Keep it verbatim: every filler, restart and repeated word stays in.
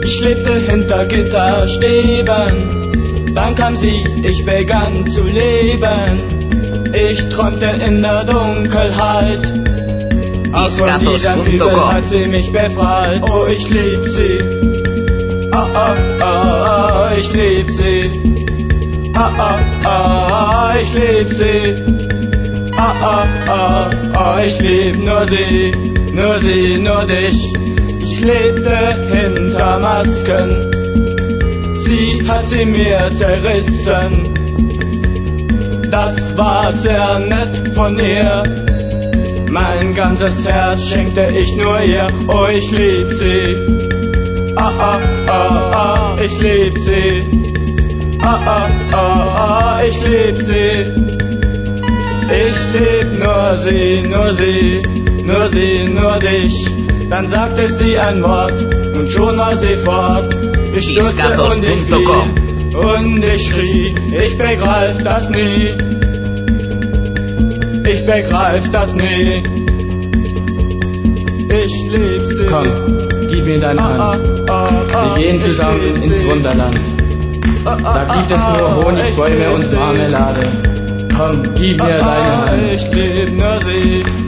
Ich lebte hinter Gitterstäben, dann kam sie, ich begann zu leben. Ich träumte in der Dunkelheit, auch von diesem Übel hat sie mich befreit. Oh, ich lieb sie, ah, ah, ah, ich lieb sie, ah, ah, ah, ich lieb sie, ah, ah, ah, ah, ich lieb nur sie, nur sie, nur dich. Ich lebte hinter Masken, sie hat sie mir zerrissen. Das war sehr nett von ihr, mein ganzes Herz schenkte ich nur ihr. Oh, ich lieb sie, ah, ah, ah, ah, ich lieb sie, ah, ah, ah, ah, ich lieb sie. Ich lieb nur sie, nur sie, nur sie, nur dich. Dann sagte sie ein Wort und schon war sie fort. Ich stürzte und ich fiel und ich schrie, ich begreif das nie, ich begreif das nie. Ich lieb sie. Komm, gib mir deine Hand, ah, ah, ah, wir gehen zusammen ins sie. Wunderland. Ah, ah, Da gibt es nur ah, Honigbäume und sie. Marmelade. Komm, gib mir ah, deine Hand. Ich lieb nur sie.